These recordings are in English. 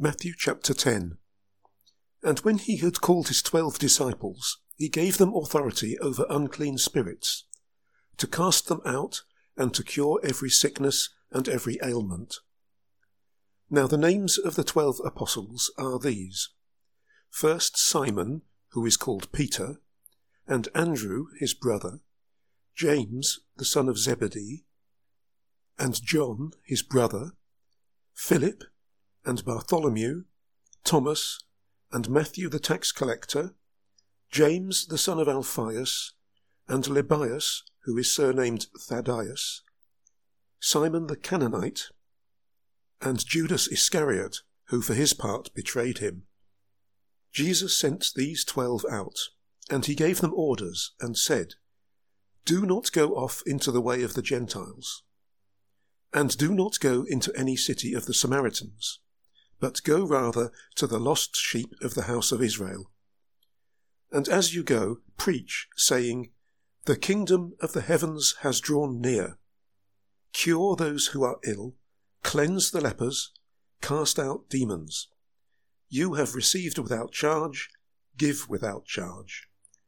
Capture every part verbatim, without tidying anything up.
Matthew chapter ten. And when he had called his twelve disciples, he gave them authority over unclean spirits, to cast them out and to cure every sickness and every ailment. Now the names of the twelve apostles are these: first Simon, who is called Peter, and Andrew his brother, James the son of Zebedee, and John his brother, Philip, and Bartholomew, Thomas, and Matthew the tax collector, James the son of Alphaeus, and Lebbaeus, who is surnamed Thaddaeus, Simon the Canaanite, and Judas Iscariot, who for his part betrayed him. Jesus sent these twelve out, and he gave them orders, and said, Do not go off into the way of the Gentiles, and do not go into any city of the Samaritans, but go rather to the lost sheep of the house of Israel. And as you go, preach, saying, The kingdom of the heavens has drawn near. Cure those who are ill, cleanse the lepers, cast out demons. You have received without charge, give without charge.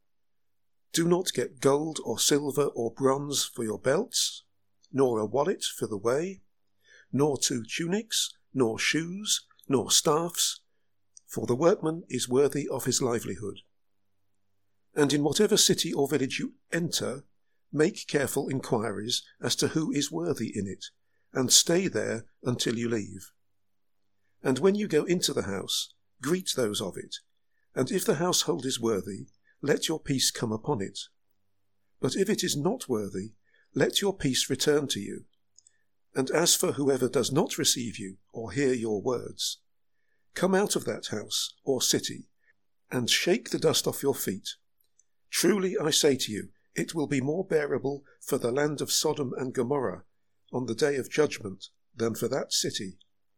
Do not get gold or silver or bronze for your belts, nor a wallet for the way, nor two tunics, nor shoes, nor staffs, for the workman is worthy of his livelihood. And in whatever city or village you enter, make careful inquiries as to who is worthy in it, and stay there until you leave. And when you go into the house, greet those of it, and if the household is worthy, let your peace come upon it. But if it is not worthy, let your peace return to you. And as for whoever does not receive you or hear your words, come out of that house or city, and shake the dust off your feet. Truly I say to you, it will be more bearable for the land of Sodom and Gomorrah on the day of judgment than for that city.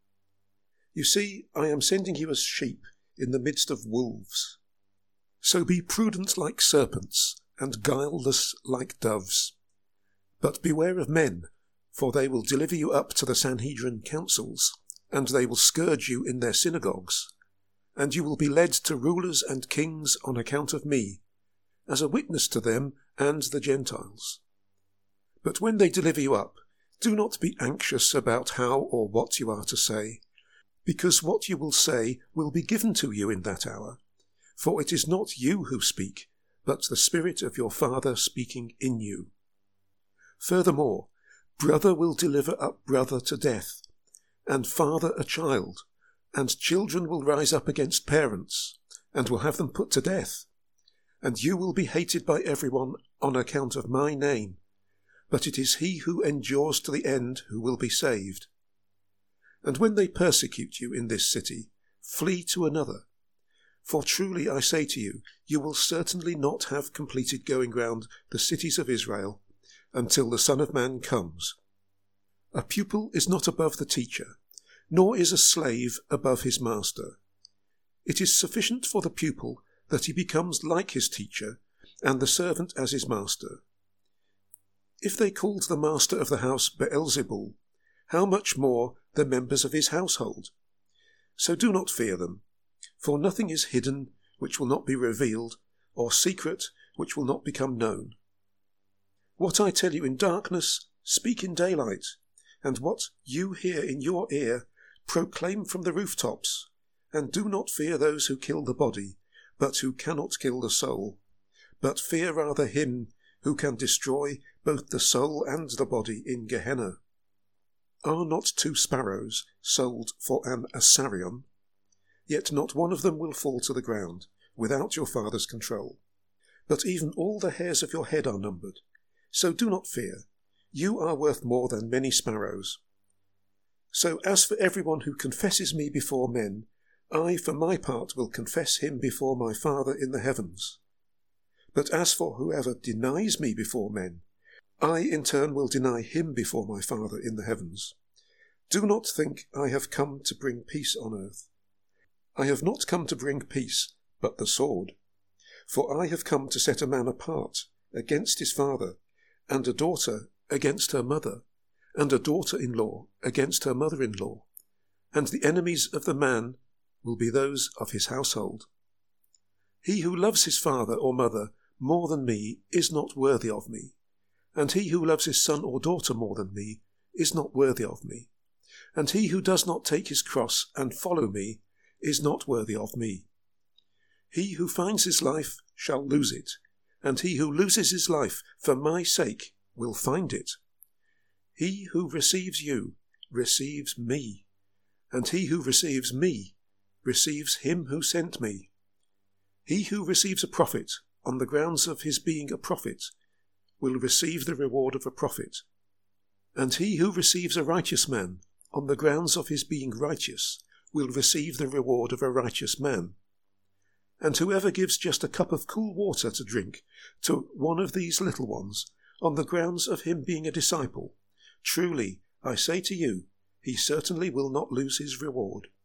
You see, I am sending you as sheep in the midst of wolves. So be prudent like serpents, and guileless like doves. But beware of men, for they will deliver you up to the Sanhedrin councils, and they will scourge you in their synagogues, and you will be led to rulers and kings on account of me, as a witness to them and the Gentiles. But when they deliver you up, do not be anxious about how or what you are to say, because what you will say will be given to you in that hour. For it is not you who speak, but the Spirit of your Father speaking in you. Furthermore, brother will deliver up brother to death, and father a child, and children will rise up against parents, and will have them put to death. And you will be hated by everyone on account of my name, but it is he who endures to the end who will be saved. And when they persecute you in this city, flee to another. For truly I say to you, you will certainly not have completed going round the cities of Israel until the Son of Man comes. A pupil is not above the teacher, nor is a slave above his master. It is sufficient for the pupil that he becomes like his teacher, and the servant as his master. If they called the master of the house Beelzebul, how much more the members of his household? So do not fear them, for nothing is hidden which will not be revealed, or secret which will not become known. What I tell you in darkness, speak in daylight, and what you hear in your ear, proclaim from the rooftops. And do not fear those who kill the body, but who cannot kill the soul, but fear rather him who can destroy both the soul and the body in Gehenna. Are not two sparrows sold for an assarion? Yet not one of them will fall to the ground without your Father's control. But even all the hairs of your head are numbered. So do not fear, you are worth more than many sparrows. So as for everyone who confesses me before men, I for my part will confess him before my Father in the heavens. But as for whoever denies me before men, I in turn will deny him before my Father in the heavens. Do not think I have come to bring peace on earth. I have not come to bring peace, but the sword. For I have come to set a man apart against his father, and a daughter against her mother, and a daughter-in-law against her mother-in-law, and the enemies of the man will be those of his household. He who loves his father or mother more than me is not worthy of me, and he who loves his son or daughter more than me is not worthy of me, and he who does not take his cross and follow me is not worthy of me. He who finds his life shall lose it, and he who loses his life for my sake will find it. He who receives you receives me, and he who receives me receives him who sent me. He who receives a prophet on the grounds of his being a prophet will receive the reward of a prophet, and he who receives a righteous man on the grounds of his being righteous will receive the reward of a righteous man. And whoever gives just a cup of cool water to drink to one of these little ones on the grounds of him being a disciple, truly, I say to you, he certainly will not lose his reward.